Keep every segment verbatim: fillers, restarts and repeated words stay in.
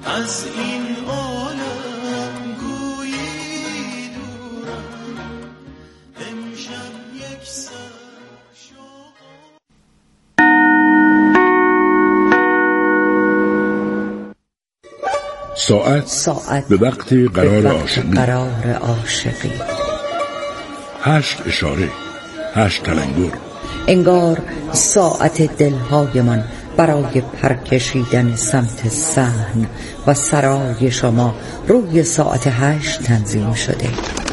از این عالم گویی دورم امشب یک سر ساعت, ساعت به وقت قرار عاشقی قرار عاشقی هشت اشاره، هشت تلنگر، انگار ساعت دلهای من برای پرکشیدن سمت صحن و سرای شما روی ساعت هشت تنظیم شده.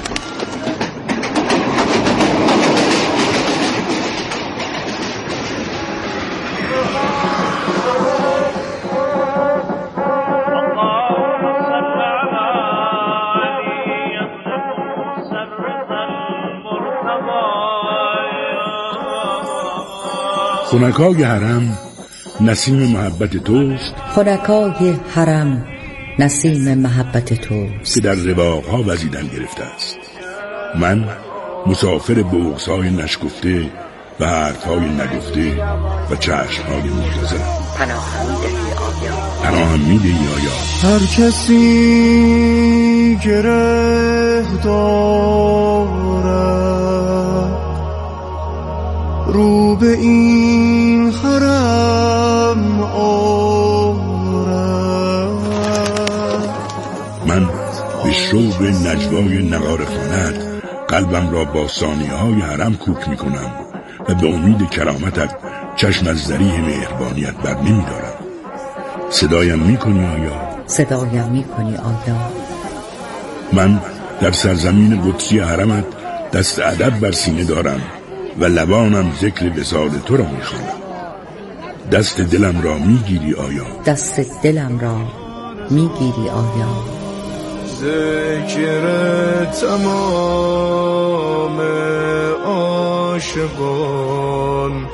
خنکای حرم نسیم محبت توست، خنکای حرم نسیم محبت توست که در رواقها وزیدن گرفته است. من مسافر بغض‌های نشگفته و حرف‌های نگفته و چشم‌های منتظرم. پناهم می‌دهی آیا پناهم می‌دهی آیا هر کسی گره دارد رو به این حرم آرد. من به شوق نجوای نغاره خانت قلبم را با ثانیه‌های حرم کوک می‌کنم و به امید کرامتت چشم از ذریح مهربانیت بر نمی‌دارم. صدایم می‌کنی آیا؟ صدایم می‌کنی آیا؟ من در سرزمین قدسی حرمت دست ادب بر سینه دارم و لبانم ذکر وصال تو را می‌خوانم. دست دلم را می‌گیری آیا؟ دست دلم را می‌گیری آیا؟ ذکر تمام عاشقان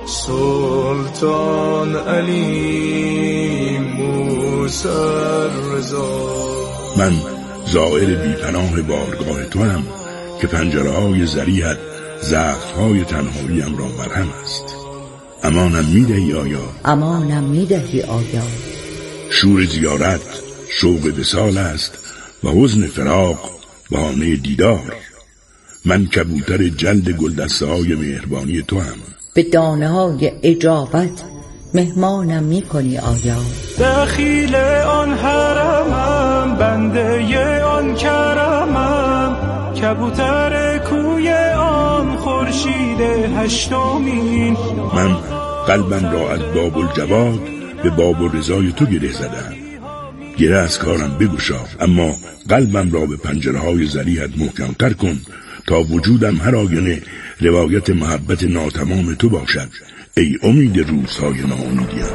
سلطان علی موسی رضا. من زائر بی‌پناه بارگاه تو هم که پنجره‌های ذریحت ضعف‌های تنهاییم را مرهم است. امانم می‌دهی آیا؟ امانم می‌دهی آیا؟ شور زیارت شوق وصال است و حزن فراق بهانه دیدار. من کبوتر جلد گلدسته‌های مهربانی تو هم. به دانه‌های اجابت مهمانم می‌کنی آیا؟ دخیل آن حرمم بنده آن کرمم کبوتر کوی آن خورشید هشتمین. من قلبم را از باب الجواد به باب الرضای تو گره زدم. گره از کارم بگشا، اما قلبم را به پنجره‌های ذریحت محکم‌تر کن تا وجودم هر آینه روایت محبت ناتمام تو باشد. ای امید روزهای ناامیدیم.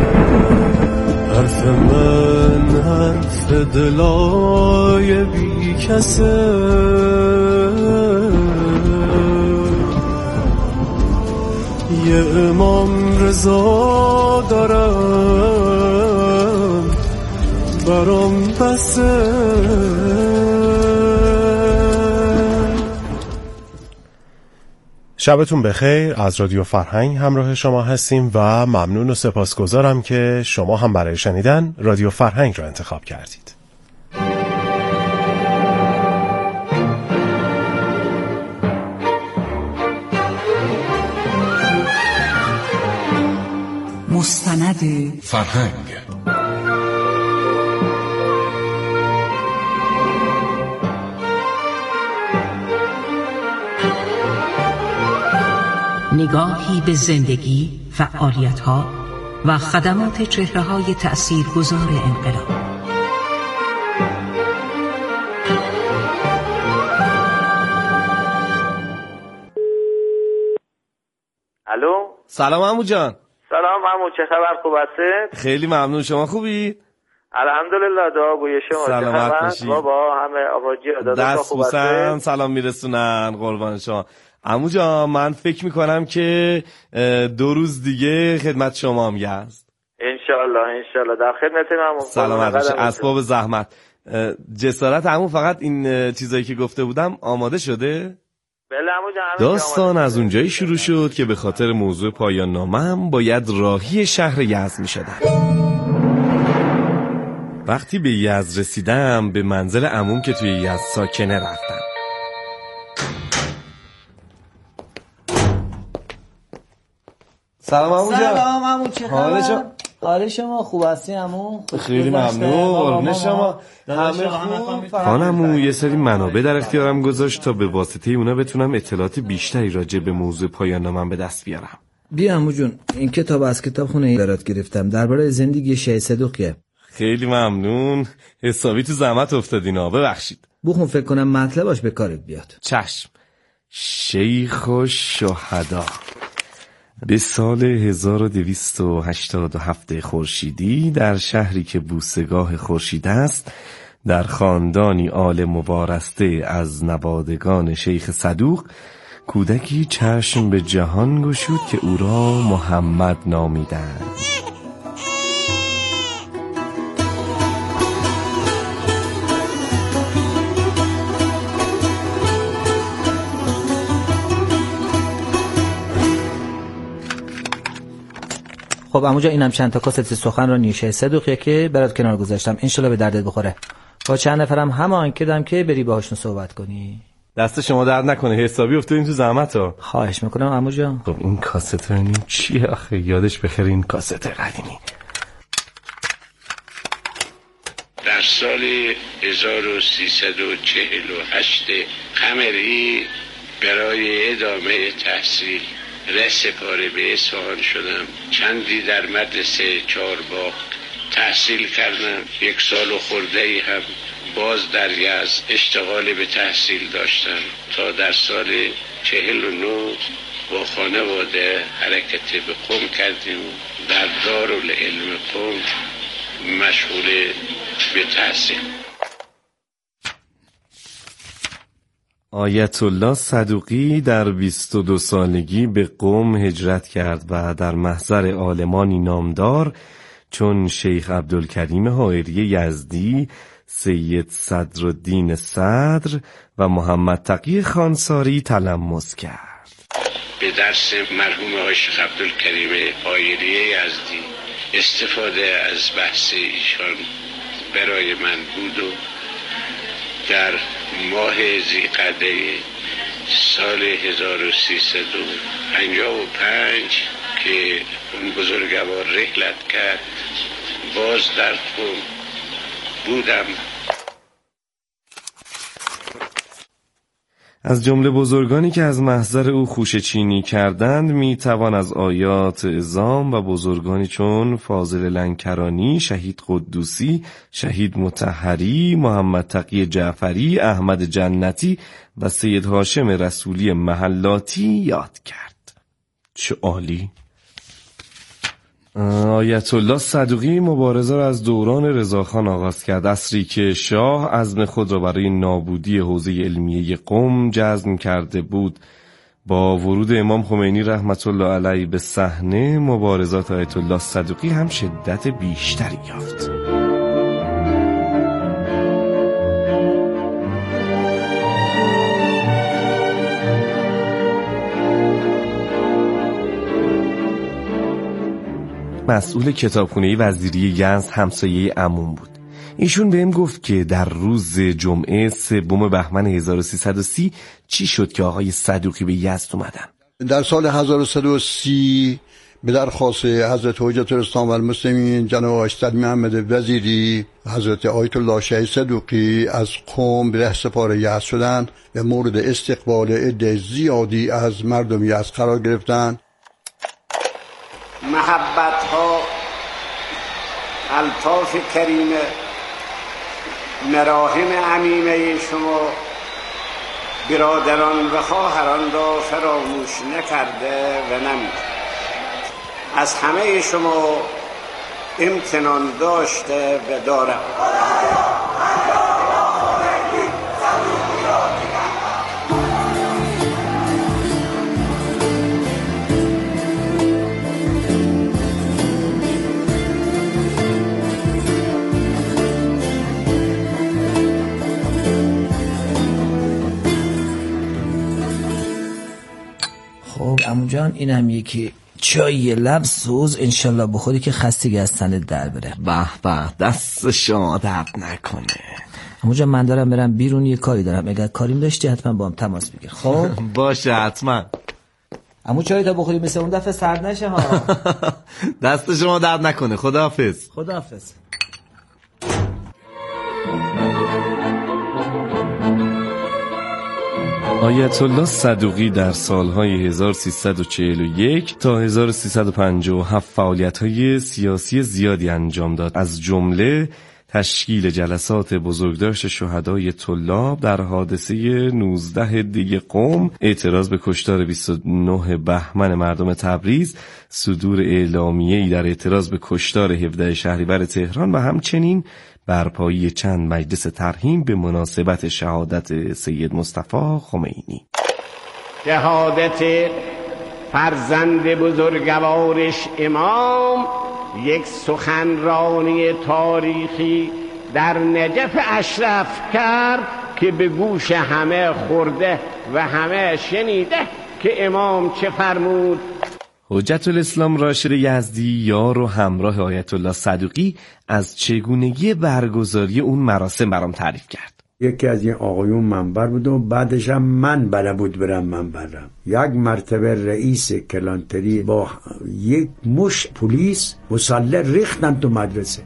حرف من حرف دلای بی کسه یه امام رضا دارم برام بسه. شبتون بخیر. از رادیو فرهنگ همراه شما هستیم و ممنون و سپاسگزارم که شما هم برای شنیدن رادیو فرهنگ را انتخاب کردید. مستند فرهنگ. نگاهی به زندگی، فعالیت‌ها و خدمات چهره‌های تأثیرگذار انقلاب. الو، سلام عمو جان. سلام عمو، چه خبر؟ خوب هستید؟ خیلی ممنون. شما خوبی؟ الحمدلله، دعا گوی شما. سلامت باشی. بابا همه آقاجی داداش خوب هستید؟ سلام میرسونن قربان شما. عمو جان من فکر میکنم که دو روز دیگه خدمت شما هم هست. انشالله انشالله در خدمتم عمو. سلامت باشی. اسباب زحمت. جسارت عمو فقط این چیزایی که گفته بودم آماده شده؟ بله عمو جان. داستان از اونجایی شروع شد که به خاطر موضوع پایان نامه‌ام باید راهی شهر یزد می‌شدم. وقتی به یزد رسیدم به منزل عموم که توی یزد ساکنه رفتم. سلام عمو جان. سلام عمو، چه حال شما؟ حال شما خوب هستی عمو؟ خیلی ممنون قربون شما. همه خوب. خانمو یه سری منابع در اختیارم گذاشت تا به واسطه اونا بتونم اطلاعات بیشتری راجع به موضوع پایان نامم به دست بیارم. بیا عمو جون، این کتاب از کتابخونه برات گرفتم درباره زندگی شیخ صدوقیه. خیلی ممنون. حسابی تو زحمت افتادینا، ببخشید. بخون، فکر کنم مطلبش به کارت بیاد. چشم. شیخ الشهدا به سال هزار و دویست و هشتاد و هفت خورشیدی در شهری که بوسگاه خورشید است، در خاندانی عالم و وارسته از نوادگان شیخ صدوق، کودکی چشم به جهان گشود که او را محمد نامیدند. خب عموجا اینم چند تا کاست سخنرانی شیخ صدوقیه که برات کنار گذاشتم، انشالله به دردت بخوره. با چند نفرم همان کدم که بری باهاشون صحبت کنی. دست شما درد نکنه، حسابی افتادین تو زحمت ها. خواهش میکنم عموجا. خب این کاست رو چیه آخه؟ یادش بخیر این کاست قدیمی. در سال هزار و سیصد و چهل و هشت قمری برای ادامه تحصیل رسپاره به اصفهان شدم. چندی در مدرسه چهارباغ تحصیل کردم. یک سال و خورده ای هم باز در یزد اشتغال به تحصیل داشتم تا در سال چهل و نه با خانواده حرکت به قم کردیم. در دارالعلم قم مشغول به تحصیل. آیت الله صدوقی در بیست و دو سالگی به قم هجرت کرد و در محضر عالمانی نامدار چون شیخ عبدالکریم حائری یزدی، سید صدرالدین صدر و محمد تقی خانساری تلمس کرد. به درس مرحوم آقای شیخ عبدالکریم حائری یزدی استفاده از بحث ایشان برای من بود و در ماه ذیقعده سال هزار و سیصد و پنجاه و پنج که اون بزرگوار رحلت کرد باز در قم بودم. از جمله بزرگانی که از محضر او خوشه چینی کردند میتوان از آیات اعظام و بزرگانی چون فاضل لنکرانی، شهید قدوسی، شهید مطهری، محمد تقی جعفری، احمد جنتی و سید هاشم رسولی محلاتی یاد کرد. چه عالی! آیت الله صدوقی مبارزه را از دوران رضاخان آغاز کرد، عصری که شاه عزم خود را برای نابودی حوزه علمیه قم جزم کرده بود. با ورود امام خمینی رحمت الله علیه به صحنه، مبارزات آیت الله صدوقی هم شدت بیشتری یافت. مسئول کتابخونه وزیری یزد همسایه عموم بود. ایشون بهم گفت که در روز جمعه سوم بهمن هزار و سیصد و سی چی شد که آقای صدوقی به یزد اومدن. در سال هزار و سیصد و سی به درخواست حضرت حجت الاسلام و المسلمین جناب استاد محمد وزیری، حضرت آیت الله شیخ صدوقی از قم به رهسپار یزد شدند و مورد استقبال عده زیادی از مردم یزد قرار گرفتند. محبت ها، الطاف کریم، مراهم عمیمه شما برادران و خواهران را فراموش نکرده و نمی‌کنه. از همه شما امتنان داشته و دارم. خب عمو جان، این هم یکی چای لب سوز انشالله بخوری که خستگی از تنت در بره. به به، دست شما درد نکنه. همونجا من دارم برم بیرون، یه کاری دارم، اگر کاریم داشتی حتما با هم تماس بگیر. خب باشه حتما. همون چای تا بخوری مثل اون دفعه سرد نشه ها. دست شما درد نکنه. خداحافظ. خداحافظ. آیت الله صدوقی در سالهای هزار و سیصد و چهل و یک تا هزار و سیصد و پنجاه و هفت فعالیت‌های سیاسی زیادی انجام داد. از جمله تشکیل جلسات بزرگداشت شهدای طلاب در حادثه نوزده دی قم، اعتراض به کشتار بیست و نه بهمن مردم تبریز، صدور اعلامیه‌ای در اعتراض به کشتار هفدهم شهریور تهران و همچنین برپایی چند مجلس ترحیم به مناسبت شهادت سید مصطفی خمینی. شهادت فرزند بزرگوارش امام یک سخنرانی تاریخی در نجف اشرف کرد که به گوش همه خورده و همه شنیده که امام چه فرمود. حجت الاسلام راشد یزدی یار و همراه آیت الله صدوقی از چگونگی برگزاری اون مراسم برام تعریف کرد. یکی از این آقایون منبر بود و بعدش هم من بله بود برم منبرم. یک مرتبه رئیس کلانتری با یک مش پلیس مسلح ریختن تو مدرسه.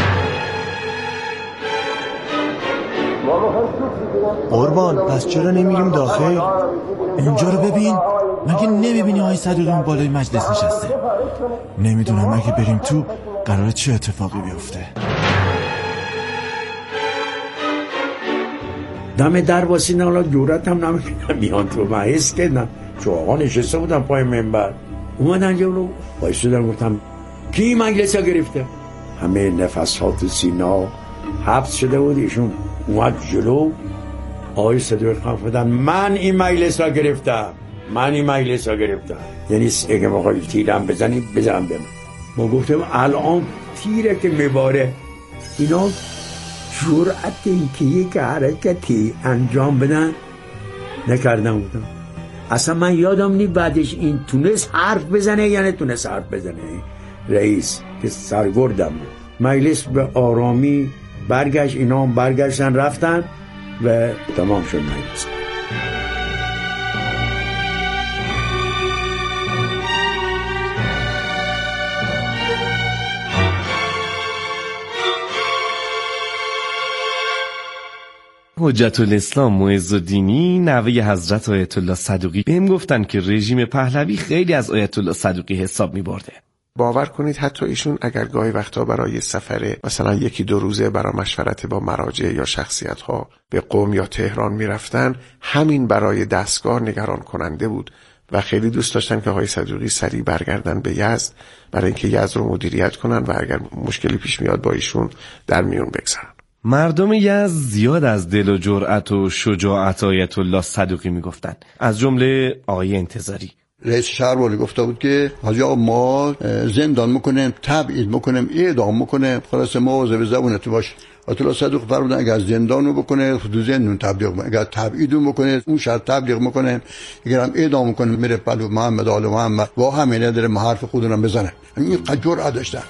قربان پس چرا نمیریم داخل؟ اینجا رو ببین، مگه نمیبینی آقای صدوقی اون بالای مجلس نشسته؟ نمیدونم اگه بریم تو قراره چه اتفاقی بیفته. دم در واسین حالا جورت هم نمیکنم میان تو، من حس کردم چون آقا نشسته بودم پای منبر، اومدن جلو بایستودن، گفتم کی مجلس ها گرفته؟ همه نفسات سینا حبس شده بود. ایشون اومد جلو، آقای صدوقی خان فرمودن من این مجلس ها گرفتم، من این مجلس ها گرفتم. یعنی اگه بخوای تیرم بزنی بزن به من. ما گفتم الان تیره که میباره اینا جرأت این که یک حرکتی انجام بدن نکردن بودم. اصلا من یادم نی بعدش این تونست حرف بزنه یا نه تونست حرف بزنه. رئیس که سرگردم بود. مجلس به آرامی برگشت، اینا هم برگشتن رفتن و تمام شد مجلس. حجت الاسلام معز الدینی نوه حضرت آیت الله صدوقی بهم گفتن که رژیم پهلوی خیلی از آیت الله صدوقی حساب می‌برده. باور کنید حتی ایشون اگر گاهی وقتا برای سفر مثلا یکی دو روزه برای مشورت با مراجع یا شخصیت‌ها به قم یا تهران می‌رفتن، همین برای دستگاه نگران کننده بود و خیلی دوست داشتن که آقای صدوقی سریع برگردن به یزد برای اینکه یزد رو مدیریت کنن و اگر مشکلی پیش میاد با ایشون در میون بگذارن. مردم یزد زیاد از دل و جرأت و شجاعت آیت الله صدوقی میگفتن، از جمله آقای انتظاری. رئیس شهر ولی گفته بود که حاجی آقا ما زندان میکنیم، تبعید میکنیم، اعدام میکنیم، خلاص مواظب زبونتون باش. آیت الله صدوقی فرمودن اگر زندانو بکنه تو زندون تبلیغ میکنه، اگر تبعیدو میکنه اون شهر تبلیغ میکنه، اگر هم اعدام میکنه میره پلو محمد آل محمد و همینه داره حرف خودونم بزنه. این جرأت داشتن.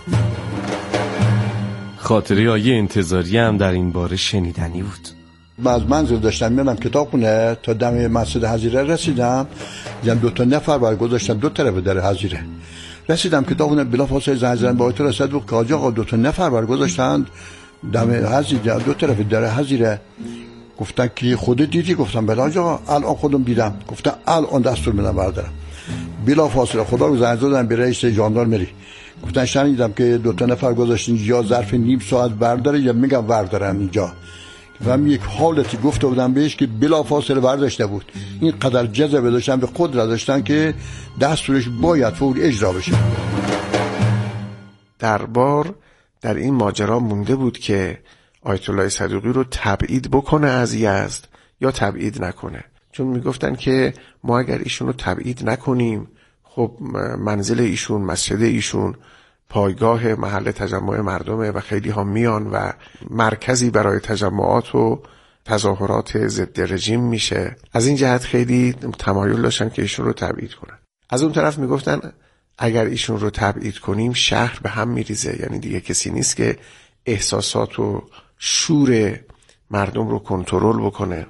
خاطره آیه انتظاری هم در این باره شنیدنی بود. من از منزل داشتم میرم کتابخونه تا دم مسجد حضیره رسیدم، دیدم دو تا نفر برگذاشتن دو طرف در حضیره. رسیدم کتابخونه بلافاصله زنگ زدن با آیت الله صدوقی که حاجی آقا دو تا نفر برگذاشتن دم حضیره دو طرف در حضیره. گفتن که خودت دیدی؟ گفتم بله حاجی آقا الان خودم دیدم. گفتن الان دستور بدم بردارم. بلافاصله خدا رو زنگ زدن به رئیس ژاندارمری، گفتن شنیدم که دو تا نفر گذاشتین یا ظرف نیم ساعت برداره یا میگم بردارم اینجا. و من یک حالتی گفته بودم بهش که بلافاصله برداشته بود. این قدر جذبه داشتن به خود را داشتن که دستورش باید فوری اجرا بشه. دربار در این ماجرا مونده بود که آیت الله صدوقی رو تبعید بکنه از یزد یا تبعید نکنه، چون میگفتن که ما اگر ایشون رو تبعید نکنیم خب منزل ایشون، مسجد ایشون پایگاه محل تجمع مردمه و خیلی ها میان و مرکزی برای تجمعات و تظاهرات ضد رژیم میشه. از این جهت خیلی تمایل داشتن که ایشون رو تبعید کنن. از اون طرف میگفتن اگر ایشون رو تبعید کنیم شهر به هم میریزه، یعنی دیگه کسی نیست که احساسات و شور مردم رو کنترل بکنه.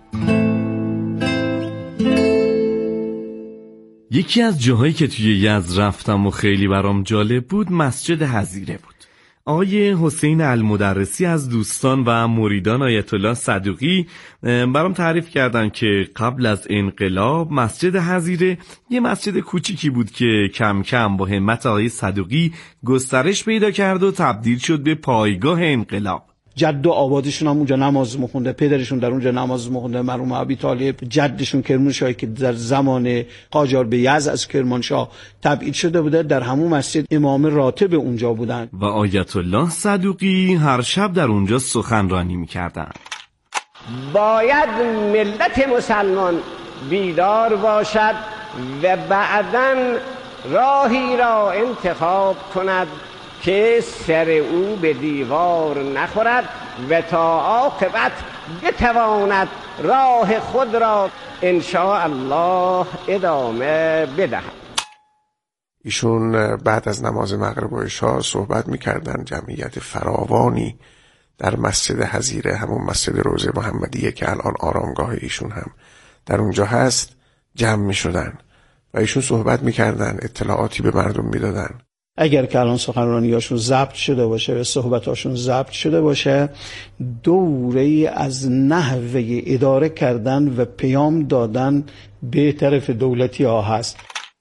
یکی از جاهایی که توی یزد رفتم و خیلی برام جالب بود مسجد حضیره بود. آقای حسین المدرسی از دوستان و مریدان آیت الله صدوقی برام تعریف کردن که قبل از انقلاب مسجد حضیره یه مسجد کوچیکی بود که کم کم با همت آقای صدوقی گسترش پیدا کرد و تبدیل شد به پایگاه انقلاب. جد و آبادشون هم اونجا نماز میخونده، پدرشون در اونجا نماز میخونده، مرحوم ابی طالب. جدشون کرمانشاهی که در زمان قاجار به یزد از کرمانشاه تبعید شده بوده، در همون مسجد امام راتب اونجا بودن. و آیت الله صدوقی هر شب در اونجا سخنرانی میکردن. باید ملت مسلمان بیدار باشد و بعداً راهی را انتخاب کند که سر او به دیوار نخورد و تا عاقبت بتواند راه خود را ان شاء الله ادامه بدهد. ایشون بعد از نماز مغرب و عشا صحبت میکردن. جمعیت فراوانی در مسجد حضیره، همون مسجد روضه محمدیه که الان آرامگاه ایشون هم در اونجا هست، جمع میشدن و ایشون صحبت میکردن، اطلاعاتی به مردم میدادن. اگر که الان سخنرانیاشون ضبط شده باشه و صحبتاشون ضبط شده باشه، دوره‌ای از نحوه اداره کردن و پیام دادن به طرف دولتی ها هست.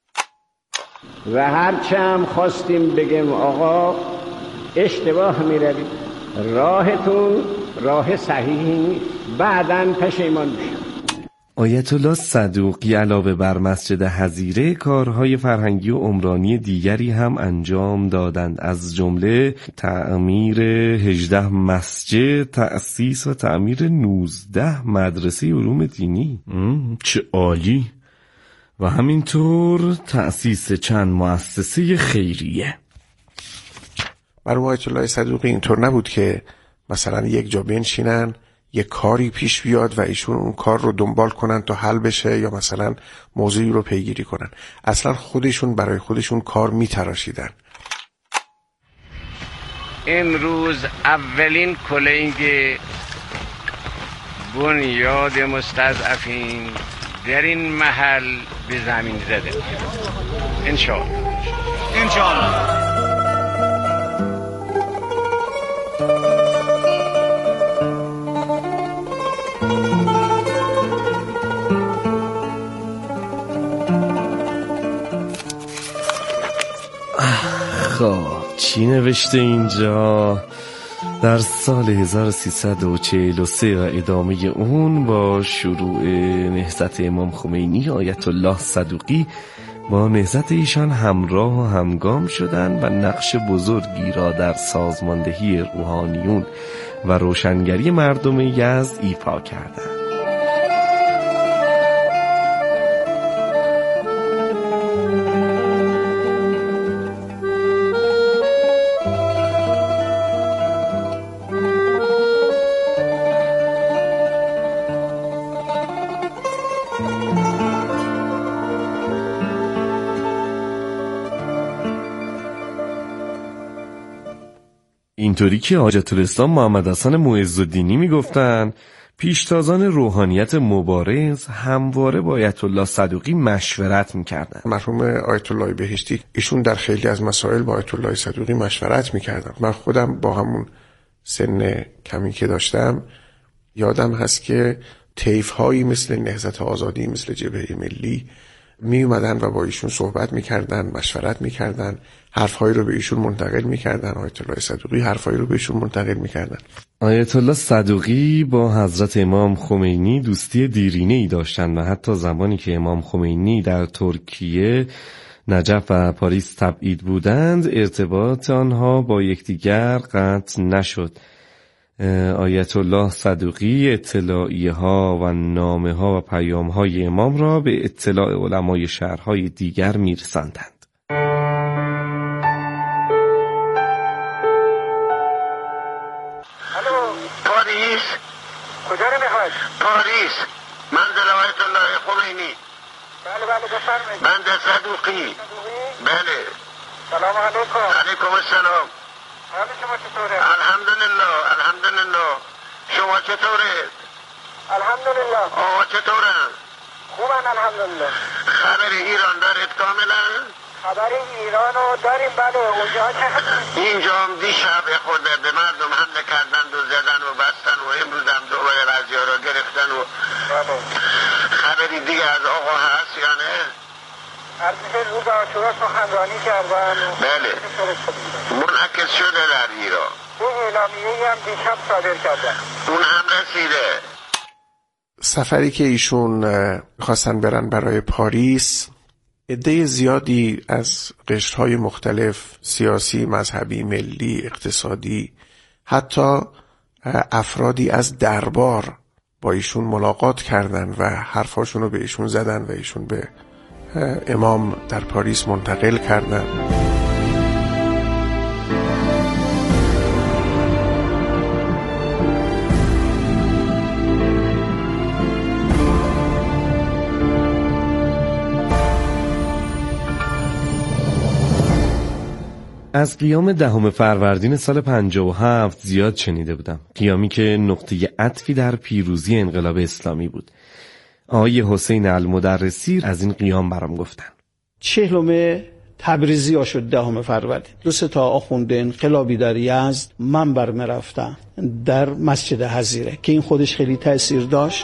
و هرچه هم خواستیم بگیم آقا اشتباه میروید، راهتون راه صحیحی نیست، بعداً پشیمان میشید. آیت الله صدوقی علاوه بر مسجد حضیره کارهای فرهنگی و عمرانی دیگری هم انجام دادند، از جمله تعمیر هجده مسجد، تأسیس و تعمیر نوزده مدرسه علوم دینی. چه عالی! و همینطور تأسیس چند مؤسسه خیریه. مرحوم آیت الله صدوقی اینطور نبود که مثلا یک جا بنشینن یک کاری پیش بیاد و ایشون اون کار رو دنبال کنن تا حل بشه یا مثلا موضوعی رو پیگیری کنن. اصلا خودشون برای خودشون کار میتراشیدن. امروز اولین کلنگ بنیاد مستضعفین در این محل به زمین زده انشاءالله. انشاءالله. خب چی نوشته اینجا؟ در سال هزار و سیصد و چهل و سه و ادامه اون با شروع نهضت امام خمینی، آیت الله صدوقی با نهضت ایشان همراه و همگام شدند و نقش بزرگی را در سازماندهی روحانیون و روشنگری مردم یزد ایفا کردند. اینطوری که حاجت الاسلام محمد حسن معزالدینی میگفتن پیشتازان روحانیت مبارز همواره با آیت الله صدوقی مشورت میکردن. مرحوم آیت الله بهشتی ایشون در خیلی از مسائل با آیت الله صدوقی مشورت میکردن. من خودم با همون سن کمی که داشتم یادم هست که طیف هایی مثل نهضت آزادی، مثل جبهه ملی می اومدن و با ایشون صحبت میکردن، مشورت میکردن، حرفهایی رو به ایشون منتقل میکردن. آیت الله صدوقی حرفهایی رو به ایشون منتقل میکردن. آیت الله صدوقی با حضرت امام خمینی دوستی دیرینه‌ای داشتند و حتی زمانی که امام خمینی در ترکیه، نجف و پاریس تبعید بودند ارتباط آنها با یکدیگر قطع نشد. آیت الله صدوقی اطلاعیه ها و نامه ها و پیام های امام را به اطلاع علمای شهرهای دیگر میرساندند. الو پاریس، کجا رو میخواید؟ پاریس، منزل آیت الله خمینی. بله بله بفرمایید. بنده صدوقی. بله سلام علیکم. علیکم السلام. حال شما چطوره؟ الحمدلله الحمدلله. شما چطوره؟ الحمدلله. آقا چطورن؟ خوبن الحمدلله. خبر ایران دارید کاملا؟ خبر ایران رو داریم بله. اونجا چه اینجا هم دیشب خورده به مردم حمله کردن و زدن و بستن و امروز هم دوباره رضیا رو گرفتن و بله. خبری دیگه از آقا هست یا نه؟ ارتش روز آشورا سخنرانی کردن. بله. منعکس شده در ایران. اون اعلامیه‌ای هم دیشب صادر کردن. اون هم رسیده. سفری که ایشون خواستن برن برای پاریس، عده زیادی از قشرهای مختلف، سیاسی، مذهبی، ملی، اقتصادی، حتی افرادی از دربار با ایشون ملاقات کردن و حرفاشون رو به ایشون زدن و ایشون به امام در پاریس منتقل کردن. از قیام دهم فروردین سال پنجاه و هفت زیاد شنیده بودم. قیامی که نقطه عطفی در پیروزی انقلاب اسلامی بود. آقای حسین المدرسی از این قیام برام گفتن. چهلم تبریزی ها شد دهم فروردین. دو سه تا آخوند انقلابی در یزد منبر می رفتن در مسجد حضیره که این خودش خیلی تأثیر داشت.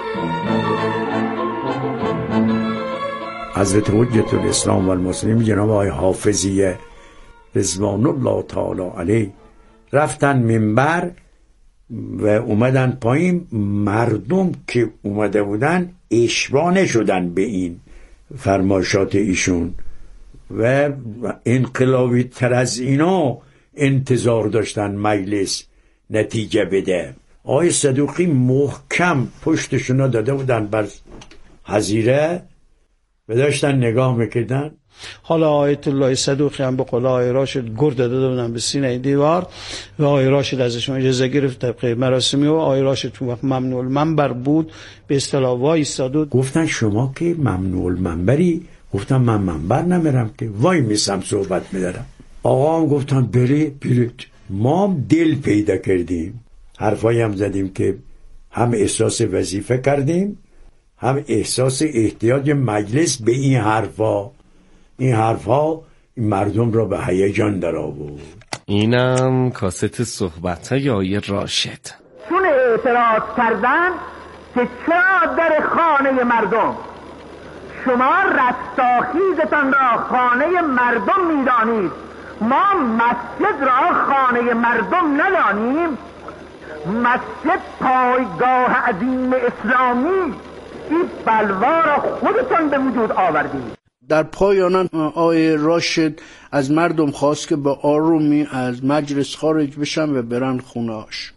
حضرت حجت الاسلام و المسلمین جناب آقای حافظیه رضوان الله تعالی علیه رفتن منبر و اومدن پایین. مردم که اومده بودن اشباع نشدن به این فرمایشات ایشون و انقلابی تر از اینا انتظار داشتن مجلس نتیجه بده. آقای صدوقی محکم پشتشون داده بودن بر حضیره و داشتن نگاه میکردن. حالا آیت الله صدوقی هم به قول آقای راشد گرد داده بودن به سینه دیوار و آقای راشد ازشون اجازه گرفت طبق مراسمی و آقای راشد تو وقت ممنوع المنبر بود به اصطلاح وایساد. گفتن شما که ممنوع المنبری؟ گفتم من منبر نمیرم که وای میسم صحبت میدارم. آقا هم گفتن بله بلید. ما هم دل پیدا کردیم، حرفایی هم زدیم که هم احساس وظیفه کردیم هم احساس احتیاج مجلس به این حرفا. این حرفا این مردم را به هیجان در آورد. اینم کاست صحبت‌های آقای راشد. چون اعتراض کردن که چرا در خانه مردم شما رستاخیزتان را خانه مردم میدانید، ما مسجد را خانه مردم ندانیم؟ مسجد پایگاه عظیم اسلامی، این بلوا را خودتان به وجود آوردید. در پایان آقای راشد از مردم خواست که با آرومی از مجلس خارج بشن و برن خونه‌اش.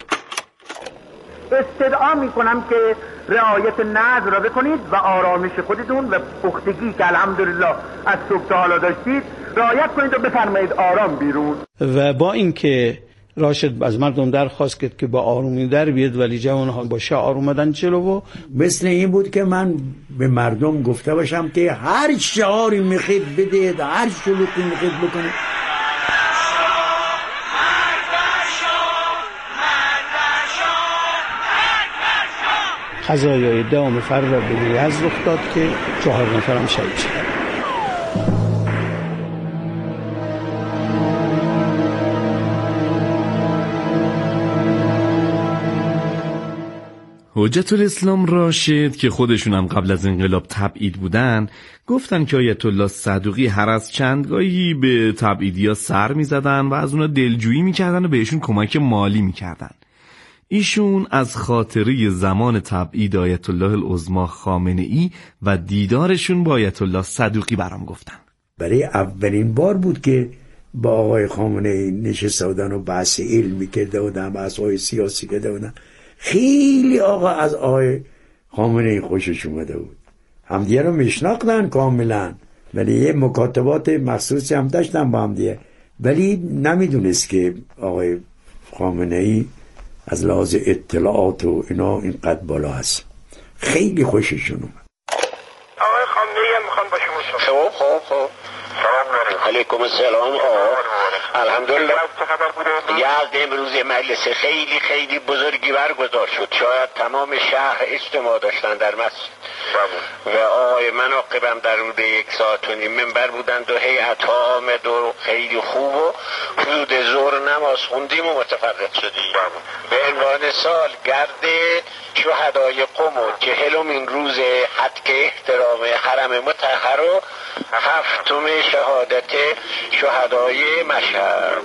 استدعا میکنم که رعایت نظم را بکنید و آرامش خودتون و پختگی که الحمدلله از صبح تا حالا داشتید رعایت کنید و بفرمایید آرام بیرون. و با اینکه راشد از مردم درخواست کرد که با آرومی در بیاد ولی جوان‌ها با شعار اومدن جلو و مثل این بود که من به مردم گفته باشم که هر شعاری میخواید بدید، هر شلوغی میخواید بکنید. قضایای دهم فروردین یزد رخ داد که چهار نفرم شهید شدند. حجت الاسلام راشد که خودشون هم قبل از انقلاب تبعید بودن گفتن که آیت الله صدوقی هر از چندگاهی به تبعیدیا سر می زدن و از اونا دلجویی می کردن و بهشون کمک مالی می کردن. ایشون از خاطره زمان تبعید آیت الله العظما خامنه‌ای و دیدارشون با آیت الله صدوقی برام گفتن. برای اولین بار بود که با آقای خامنه‌ای نشسته بودن و بحث علمی کرده بودن، بحث‌های سیاسی کرده بودن. خیلی آقا از آقای خامنه‌ای خوشش اومده بود، همدیگه رو میشناختن کاملا، ولی یه مکاتبات مخصوصی هم داشتن با همدیگه، ولی نمیدونست که آقای خامنه‌ای از لحاظ اطلاعات و اینا اینقدر بالا هست. خیلی خوششون اومد. آقای خامنه‌ای هم میخوان با شما صحبت. خب خب خب علیکم السلام. آه الحمدلله. یزد امروز مجلس خیلی خیلی بزرگی برگزار شد. شاید تمام شهر اجتماع داشتن در مسجد و آقای مناقبم در حدود یک ساعت و نیم منبر بودند و هیئت ها آمد و خیلی خوب و حدود ظهر نماز خوندیم و متفرق شدیم. به عنوان سالگرد شهدای قم و چهلمین روز حتک احترام حرم مطهر و هفتم شهادت شهدای مشهد.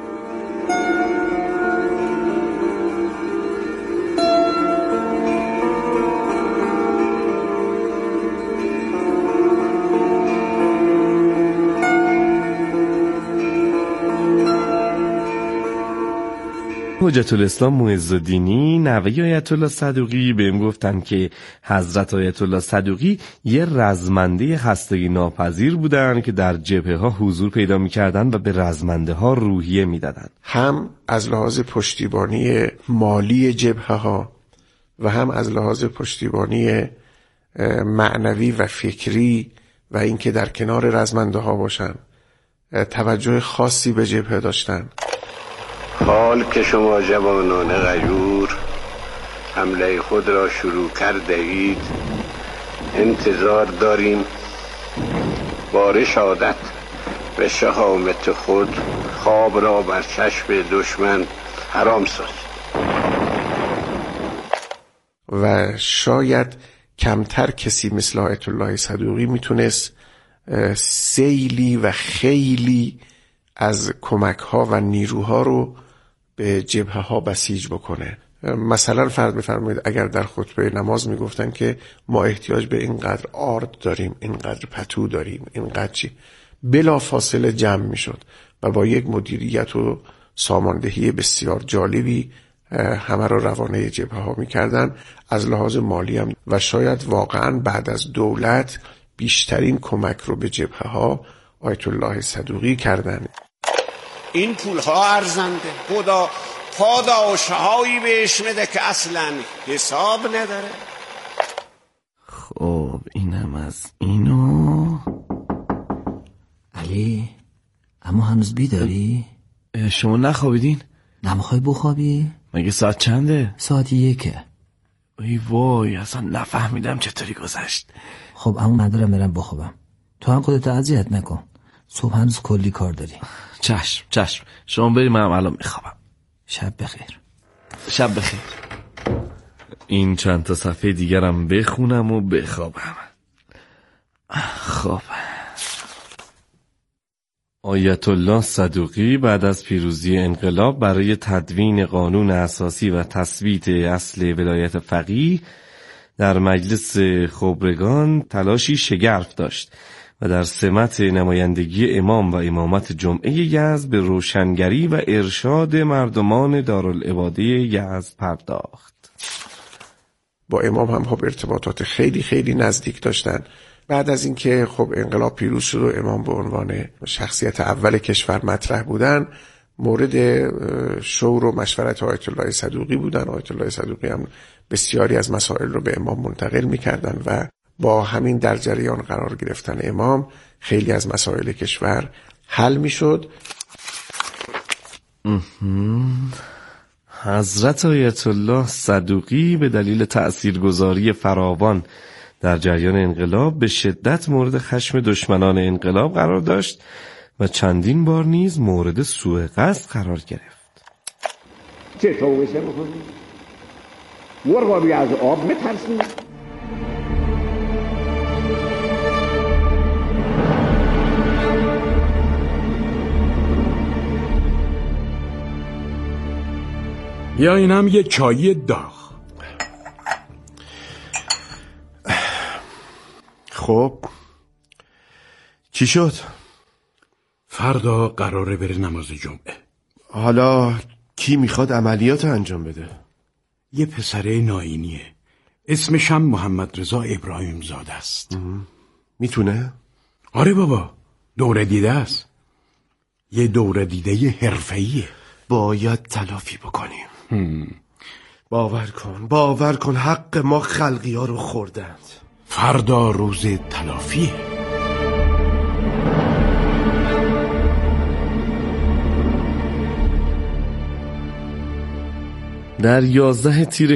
حجت الاسلام معزالدینی نوه آیت الله صدوقی بهم گفتن که حضرت آیت الله صدوقی یه رزمنده خستگی ناپذیر بودن که در جبهه ها حضور پیدا می‌کردن و به رزمنده ها روحیه میدادن. هم از لحاظ پشتیبانی مالی جبهه ها و هم از لحاظ پشتیبانی معنوی و فکری و اینکه در کنار رزمنده ها باشن توجه خاصی به جبهه داشتن. حال که شما جوانان غیور حمله خود را شروع کرده اید انتظار داریم با رشادت و شهامت خود خواب را بر چشم دشمن حرام سازید و شاید کمتر کسی مثل آیت الله صدوقی میتونست سیلی و خیلی از کمک ها و نیروها رو به جبهه ها بسیج بکنه. مثلا فرض بفرمایید اگر در خطبه نماز میگفتن که ما احتیاج به اینقدر آرد داریم، اینقدر پتو داریم، اینقدر چی، بلا فاصله جمع میشد و با یک مدیریت و ساماندهی بسیار جالبی همه را روانه جبهه ها میکردن. از لحاظ مالی هم و شاید واقعا بعد از دولت بیشترین کمک رو به جبهه ها آیت الله صدوقی کردن. این پولها ارزنده، خدا پاداشهایی بهش میده که اصلا حساب نداره. خب اینم از اینو. علی اما هنوز بیداری؟ شما نخوابیدین؟ نمیخوای بخوابی؟ مگه ساعت چنده؟ ساعت یکه. ای وای اصلا نفهمیدم چطوری گذشت. خب اما ندارم برم بخوابم، تو هم خودت اذیت نکن، صبح هنوز کلی کار داری. چشم چشم، شما بریم، منم الان میخوابم. شب بخیر. شب بخیر. این چند تا صفحه دیگرم بخونم و بخوابم. خب آیت الله صدوقی بعد از پیروزی انقلاب برای تدوین قانون اساسی و تثبیت اصل ولایت فقیه در مجلس خبرگان تلاشی شگرف داشت و در سمت نمایندگی امام و امامت جمعه یزد به روشنگری و ارشاد مردمان دارالعباده یزد پرداخت. با امام هم خب ارتباطات خیلی خیلی نزدیک داشتن. بعد از اینکه خب انقلاب پیروز شد و امام به عنوان شخصیت اول کشور مطرح بودن، مورد شور و مشورت آیت الله صدوقی بودن. آیت الله صدوقی هم بسیاری از مسائل رو به امام منتقل می‌کردن و با همین در جریان قرار گرفتن امام خیلی از مسائل کشور حل می‌شد. حضرت آیت الله صدوقی به دلیل تأثیرگذاری فراوان در جریان انقلاب به شدت مورد خشم دشمنان انقلاب قرار داشت و چندین بار نیز مورد سوء قصد قرار گرفت. چه توبه بکنی؟ مرغابی از آب بترسیم؟ یا اینم یه چای داغ. خب چی شد؟ فردا قراره بره نماز جمعه. حالا کی میخواد عملیات انجام بده؟ یه پسره ناینیه، اسمش هم محمد رضا ابراهیم زاده است. میتونه؟ آره بابا، دوره دیده است. یه دوره دیده حرفه‌ایه. باید تلافی بکنیم. هم. باور کن باور کن حق ما خلقی ها رو خوردند. فردا روز تلافیه. در یازده تیر